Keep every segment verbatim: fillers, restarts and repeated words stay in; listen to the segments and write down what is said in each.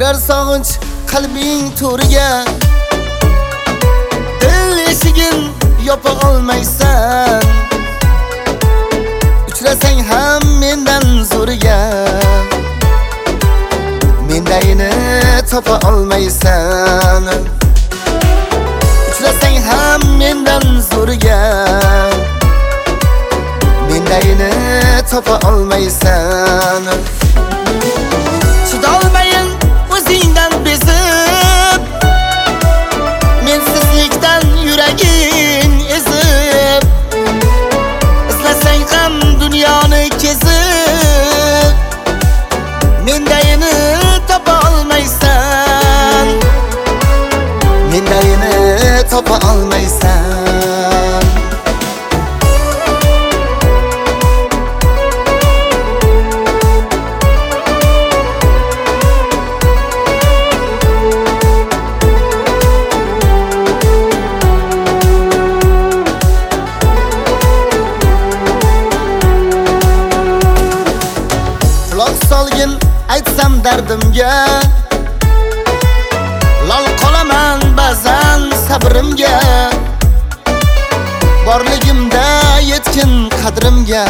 kirar sog'inch qalbing to'riga, dil eshigin yopa olmaysan. Uchrasang ham mendan zo'riga, mendayini topa olmaysan. Uchrasang ham mendan zo'riga, mendayini topa olmaysan. Chidolmayin o'zingdan bezib, mensizlikdan yuraging ezib, izlasang ham dunyoni kezib, mendayini topa olmaysan. Mendayini topa olmaysan. Quloq solgin aytsam dardimga, lol qolaman ba'zan sabrimga. Borligimda yetkin qadrimga,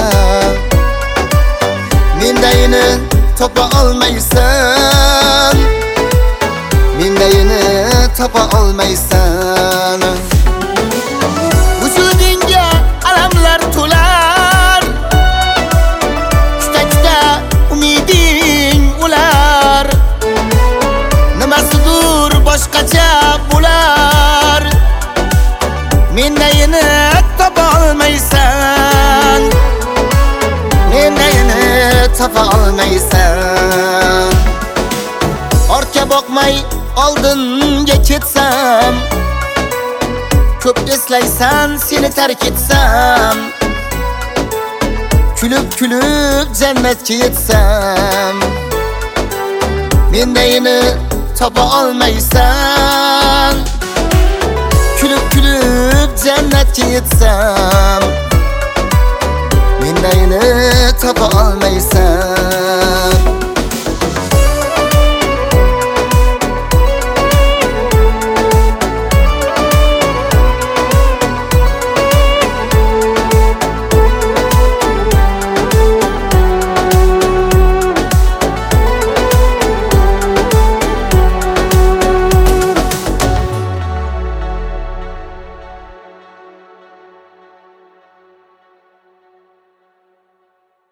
mendayini topa olmaysan. Mendayini topa olmaysan. Vujudingga alamlar to'lar, juda umiding ular. Nimasidur boshqacha bo'lar, mendayini topa olmaysan. Mendayini topa olmaysan. Orqa boqmay oldinga ketsam, ko'p eslaysan seni tark etsam. Kulib kulib jannatga yetsam, mendayini topa olmaysan. Kulib kulib jannatga yetsam, mendayini topa olmaysan.